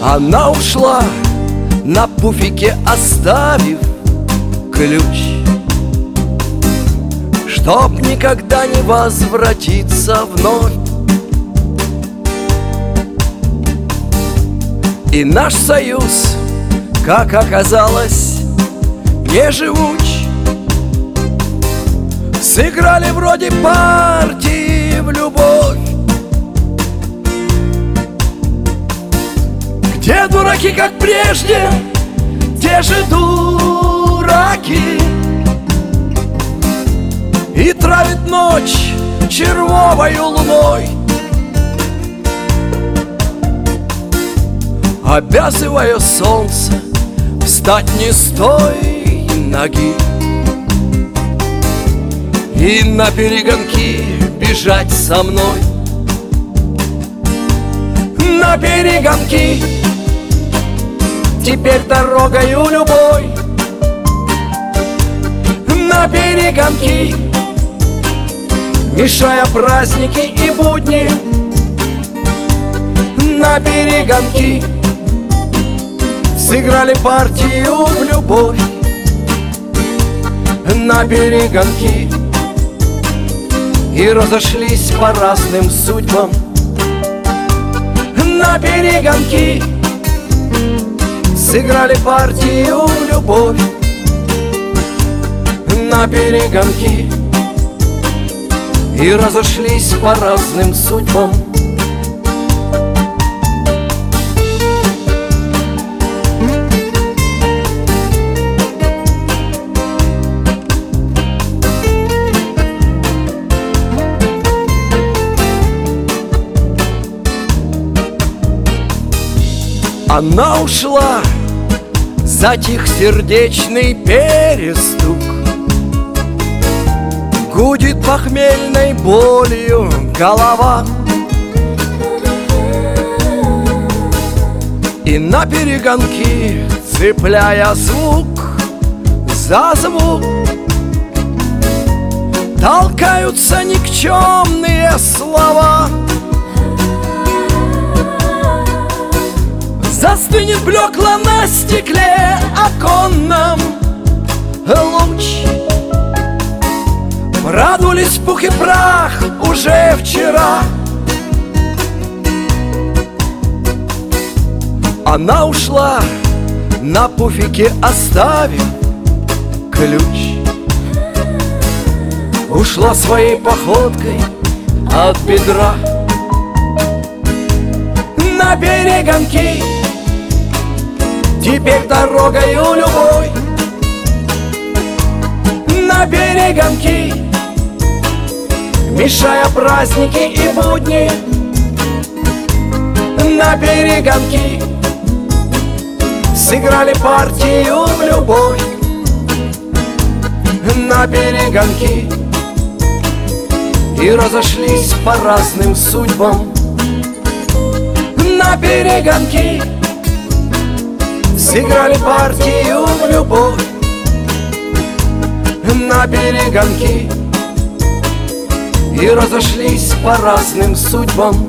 Она ушла, на пуфике оставив ключ, чтоб никогда не возвратиться вновь. И наш союз, как оказалось, не живуч. Сыграли вроде партии в любовь, где дураки, как прежде, те же дураки, и травит ночь червовою луной, обязывая солнце встать не с той ноги и на перегонки бежать со мной. На перегонки теперь дорогою любой. На перегонки, мешая праздники и будни. На перегонки сыграли партию в любовь. На перегонки и разошлись по разным судьбам. На перегонки сыграли партию в любовь. На перегонки и разошлись по разным судьбам. Она ушла, затих сердечный перестук, гудит похмельной болью голова. И на перегонки, цепляя звук за звук, толкаются никчемные слова. Застынет блекло на стекле оконном луч. Продулись пух и прах уже вчера. Она ушла, на пуфике оставив ключ. Ушла своей походкой от бедра. На перегонки теперь дорогою любой. На перегонки, мешая праздники и будни. На перегонки сыграли партию в любовь. На перегонки и разошлись по разным судьбам. На перегонки сыграли партию в любовь. На перегонки и разошлись по разным судьбам.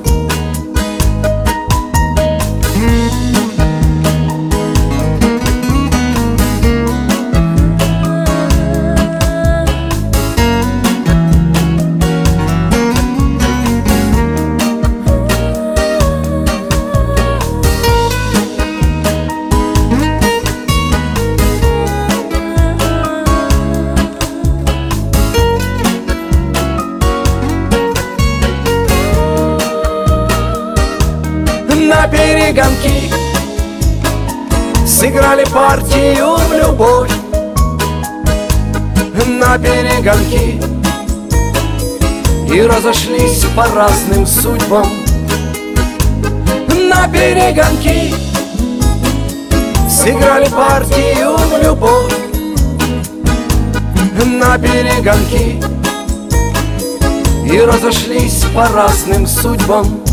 На перегонки сыграли партию в любовь. На перегонки и разошлись по разным судьбам. На перегонки сыграли партию в любовь. На перегонки и разошлись по разным судьбам.